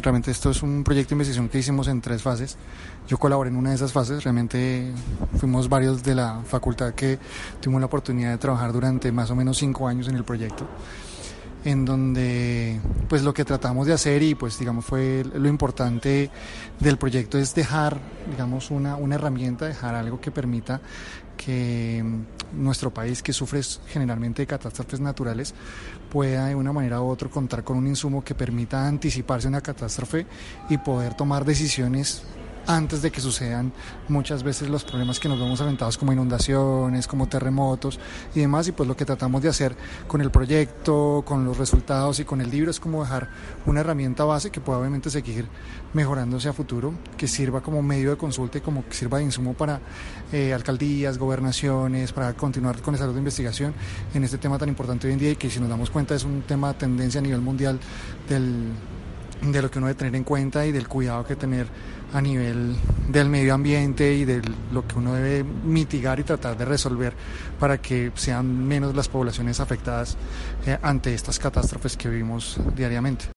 realmente esto es un proyecto de investigación que hicimos en 3 fases. Yo colaboré en una de esas fases, realmente fuimos varios de la facultad que tuvimos la oportunidad de trabajar durante más o menos 5 años en el proyecto, en donde pues lo que tratamos de hacer y pues digamos fue lo importante del proyecto es dejar digamos una herramienta, dejar algo que permita que nuestro país, que sufre generalmente de catástrofes naturales, pueda de una manera u otra contar con un insumo que permita anticiparse a una catástrofe y poder tomar decisiones antes de que sucedan muchas veces los problemas que nos vemos enfrentados, como inundaciones, como terremotos y demás. Y pues lo que tratamos de hacer con el proyecto, con los resultados y con el libro es como dejar una herramienta base que pueda obviamente seguir mejorándose a futuro, que sirva como medio de consulta y como que sirva de insumo para alcaldías, gobernaciones, para continuar con esa labor de investigación en este tema tan importante hoy en día, y que, si nos damos cuenta, es un tema de tendencia a nivel mundial de lo que uno debe tener en cuenta y del cuidado que tener a nivel del medio ambiente y de lo que uno debe mitigar y tratar de resolver para que sean menos las poblaciones afectadas ante estas catástrofes que vivimos diariamente.